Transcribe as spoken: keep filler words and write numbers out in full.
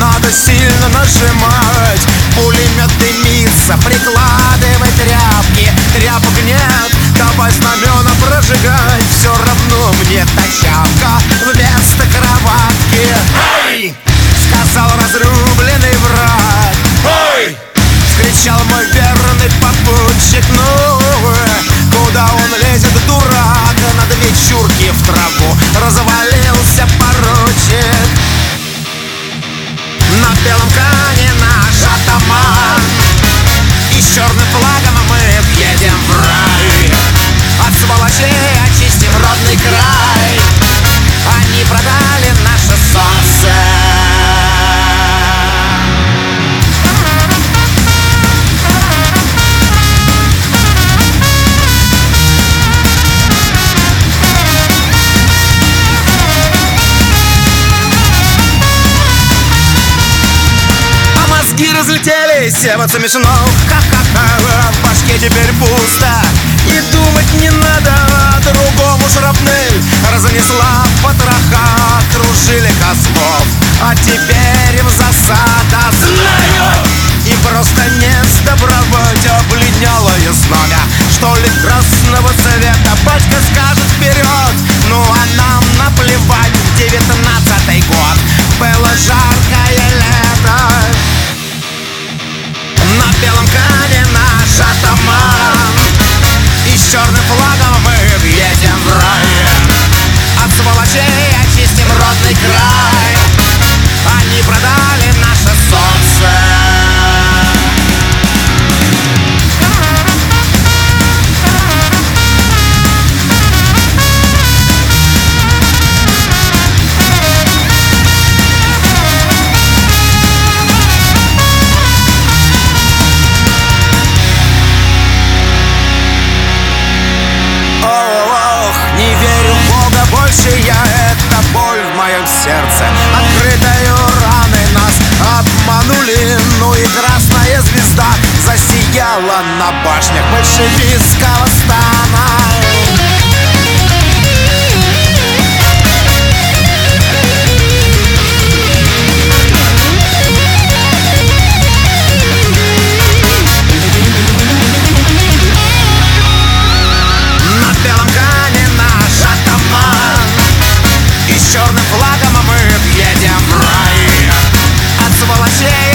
надо сильно нажимать. Пулемет дымится, прикладывай тряпки. Тряпок нет, давай знамена прожигать. Все равно мне тачанка вместо кроватки. Эй! Сказал разрубленный враг. Ой! Вскричал мой верный попутчик. Ну, куда он лезет, дурак? На две чурки в траву развалился поручик. На белом коне наш атаман, и с черным флагом мы едем в рай. От сволочей очистим родный край. Они продали наше солнце. Мозги разлетелись, вот смешно, ха-ха-ха. В башке теперь пусто, и думать не надо. Другому шрапнель разнесла в потроха. Кружили козлов, а теперь им засада. Знаю, и просто не сдобровать обледнелое знамя. Что ли красного цвета, батька скажет вперед. Ну а нам наплевать, девятнадцатый год. Было жаркое лето. На белом коне наш атаман, и с черным флагом мы едем в рай. От сволочей очистим родный край. Они продали наше солнце. Больше я, это боль в моем сердце. Открытою раны нас обманули. Ну и красная звезда засияла на башнях большевистского стана. Черным флагом мы едем в рай. От сволочей